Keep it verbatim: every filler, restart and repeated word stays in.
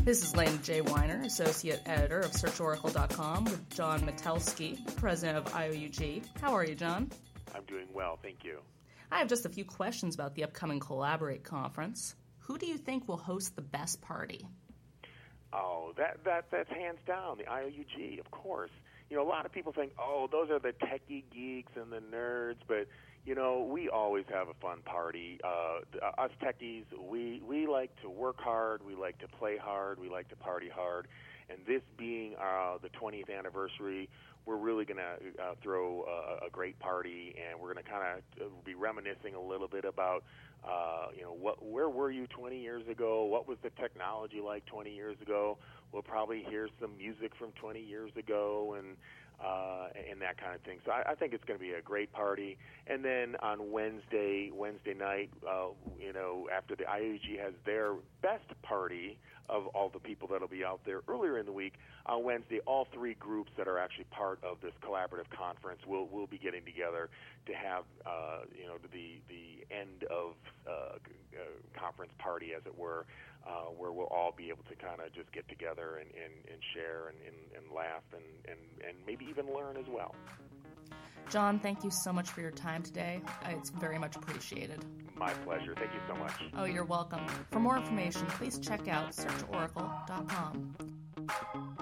This is Lana J. Weiner, Associate Editor of Search Oracle dot com, with John Metelsky, President of I O U G. How are you, John? I'm doing well, thank you. I have just a few questions about the upcoming Collaborate conference. Who do you think will host the best party? Oh, that, that that's hands down, the I O U G, of course. You know, a lot of people think, oh, those are the techie geeks and the nerds, but, you know, we always have a fun party. Uh, us techies, we, we like to work hard, we like to play hard, we like to party hard, and this being uh, the twentieth anniversary, we're really going to uh, throw a, a great party, and we're going to kind of be reminiscing a little bit about, uh, you know, what, where were you twenty years ago? What was the technology like twenty years ago? We'll probably hear some music from twenty years ago and uh, and that kind of thing. So I, I think it's going to be a great party. And then on Wednesday, Wednesday night, uh, you know, after the I O U G has their best party of all the people that'll be out there earlier in the week, on Wednesday, all three groups that are actually part of this collaborative conference will will be getting together to have, uh, you know, the the end of uh, uh, conference party, as it were, uh, where we'll all be able to kind of just get together and, and, and share and, and, and laugh and, and, and maybe even learn as well. John, thank you so much for your time today. It's very much appreciated. My pleasure. Thank you so much. Oh, you're welcome. For more information, please check out Search Oracle dot com.